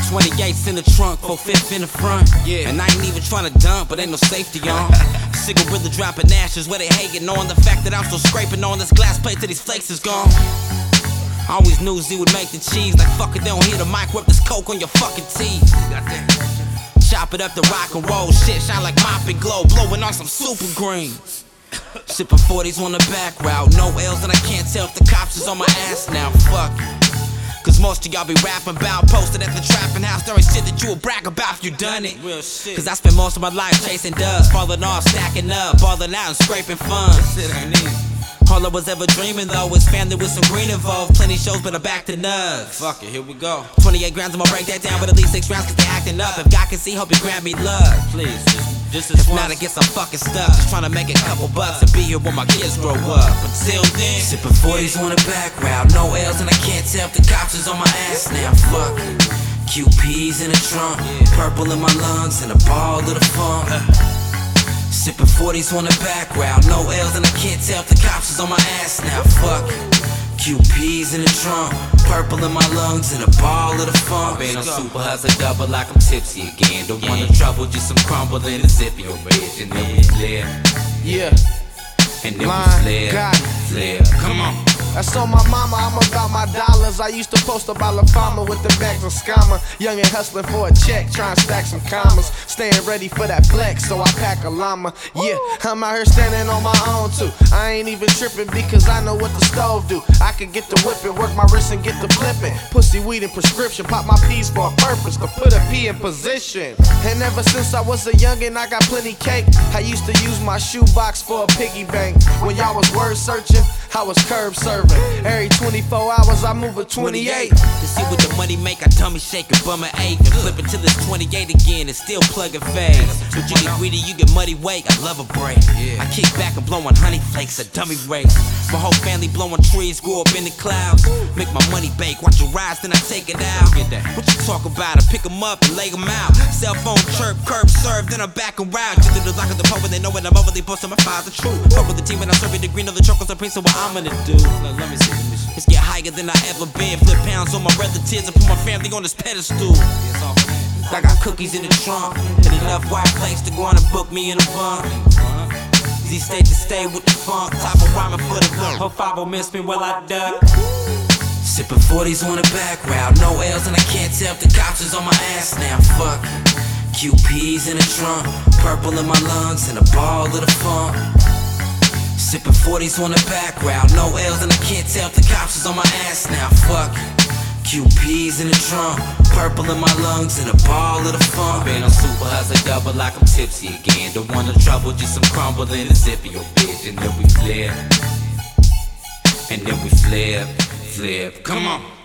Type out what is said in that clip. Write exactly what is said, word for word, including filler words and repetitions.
twenty-eights in the trunk, four fifth in the front. Yeah. And I ain't even tryna dump, but ain't no safety on. Cigarilla dropping ashes where they hating on the fact that I'm still scraping on this glass plate till these flakes is gone. I always knew Z would make the cheese. Like fuck it, they don't hear the mic, whip this coke on your fucking teeth. Chop it up to rock and roll, shit shine like mop and glow, blowing on some super green. Sipping forties on the back route, no L's and I can't tell if the cops is on my ass now. Fuck it. Cause most of y'all be rapping about, posted at the trapping house, there ain't shit that you will brag about if you done it. Real shit. Cause I spent most of my life chasing dubs, falling off, stacking up, balling out and scraping funds. This shit ain't easy. All I was ever dreaming though was family with some green involved. Plenty shows, but I'm back to nugs. Fuck it, here we go. twenty-eight grams, I'ma break that down with at least six rounds cause they acting up. If God can see, hope you grant me love. Please, just, just as If not, I guess I'm fucking stuck. Just trying to make a couple bucks and be here when my kids grow up. Until then, sipping forties on the back route, no L's and I can't tell if the cops is on my ass now. Fuck it. Q P's in the trunk, purple in my lungs and a ball of the funk. Sipping forties on the back route, no L's and I can't tell if the cops is on my ass now. Fuck it. Q P's in the trunk, purple in my lungs and a ball of the funk. Been on super hustle double like I'm tipsy again. Don't want no trouble, just some crumble in the zippy ridge. And then we flip. Yeah. And then we flip, flip. Come on. I told my mama I'm about my dollars. I used to post about La Fama with the bags of scammer. Young and hustling for a check, trying to stack some commas. Staying ready for that flex, so I pack a llama. Yeah, I'm out here standing on my own too. I ain't even tripping because I know what the stove do. I could get the whipping, work my wrist and get the flipping. Pussy, weed, and prescription, pop my P's for a purpose, to put a P in position. And ever since I was a youngin', I got plenty cake. I used to use my shoebox for a piggy bank. When y'all was word searching, I was curb serving. Every twenty-four hours I move a twenty-eight. To see what the money make, I tummy shake and bum an eight. And flip it till it's twenty-eight again and still plug and fade. But you get greedy, you get muddy weight. I love a break. I kick back and blowing honey flakes, a dummy race. My whole family blowing trees, grew up in the clouds. Make my money bake, watch it rise, then I take it out. What you talk about? I pick them up and lay them out. Cell phone chirp, curb serve, then I'm back around. Just to the lock of the pub when they know when I'm overly posting my files are true. Fuck with the team and I'm serving the green of the chocolate supreme, so what I'm gonna do? Now, let me see, let me see. Let's get higher than I ever been. Flip pounds on my relatives and put my family on this pedestal. I got cookies in the trunk and enough white plates to go on and book me in a bunk. Z state to stay with the funk, top of rhyming for the look. Hope five won't miss me while I duck. Sipping forties on the back route, no L's and I can't tell if the cops is on my ass now. Fuck it. Q P's in the trunk, purple in my lungs and a ball of the funk. Sipping forties on the back route, no L's and I can't tell if the cops is on my ass now. Fuck it. Q P's in the trunk, purple in my lungs and a ball of the funk. Been on super hustle double like I'm tipsy again. Don't want no trouble, just some crumble in the zippy, your bitch. And then we flip, and then we flip, flip. Come on.